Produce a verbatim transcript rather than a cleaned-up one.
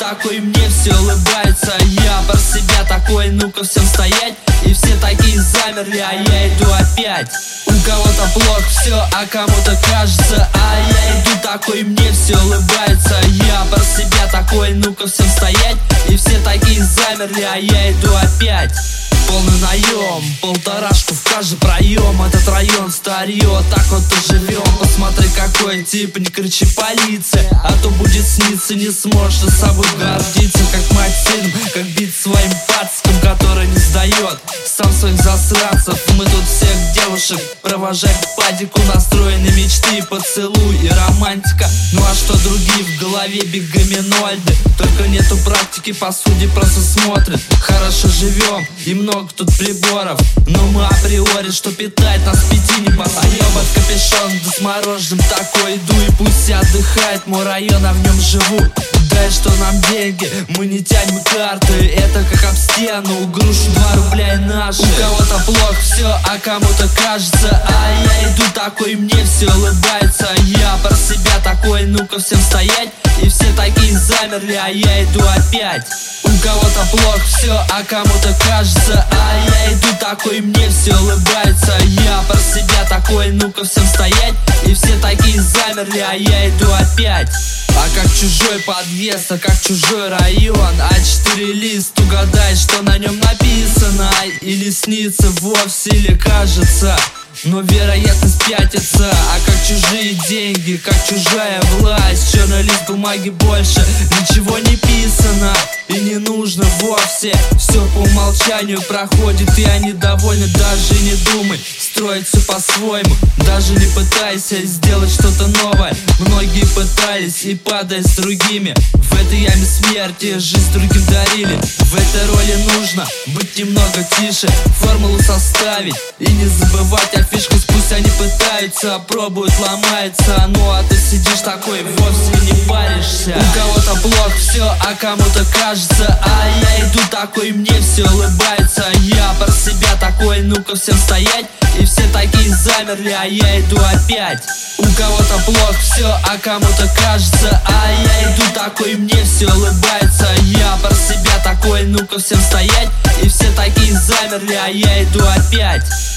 такой, мне все улыбается. Я про себя такой, ну-ка всем стоять. И все такие замерли, а я иду опять. У кого-то плохо все, а кому-то кажется. А я иду такой, мне все улыбается. Я про себя такой, ну-ка всем стоять. И все такие замерли, а я иду опять. Полный наем, полторашку в каждый проем. Этот район старье, так вот и живем. Посмотри, какой тип, не кричи полиция, а то будет сниться, не сможешь с собой гордиться. Как мать сыном, как бить своим пацком, который не сдает сам своих засранцев. Мы тут всех девушек провожаем к падику, настроены мечты, поцелуй и романтика. Ну а что другие в голове бигаминольды? Только нету практики, по сути просто смотрят. Хорошо живем и много тут приборов, но мы априори, что питает нас пяти не поёбать. Капюшон да с мороженым такой иду, и пусть отдыхает мой район, а в нем живу. Дай что нам деньги, мы не тянем карты, это как об стену, грушу два рубля и наши. У кого-то плохо все, а кому-то кажется. А я иду такой, мне все улыбается. Я про себя такой, ну-ка всем стоять. И все такие замерли, а я иду опять. У кого-то плохо все, а кому-то кажется. А я иду такой, мне все улыбается. Я про себя такой, ну-ка всем стоять. И все такие замерли, а я иду опять. А как чужой подъезд, а как чужой район. А четыре лист, угадай, что на нем написано. Или снится вовсе, или кажется, но вероятность пятится. А как чужие деньги, как чужая власть. Черный лист бумаги, больше ничего не писано и не нужно вовсе. Все по умолчанию проходит, и они довольны. Даже не думай строить все по-своему, даже не пытайся сделать что-то новое. Многие пытались и падая с другими в этой яме смерти, жизнь другим дарили. В этой роли нужно быть немного тише, формулу составить и не забывать о фишках. Пусть они пытаются, пробуют, ломается. Ну а ты сидишь такой, вовсе не паришься. У кого-то плохо все, а кому-то кажется. А я иду такой, мне все улыбается. Я про себя такой, ну-ка всем стоять. И все такие замерли, а я иду опять. У кого-то плохо все, а кому-то кажется. А я иду такой, мне все улыбается. Я про себя такой, ну-ка всем стоять. И все такие замерли, а я иду опять.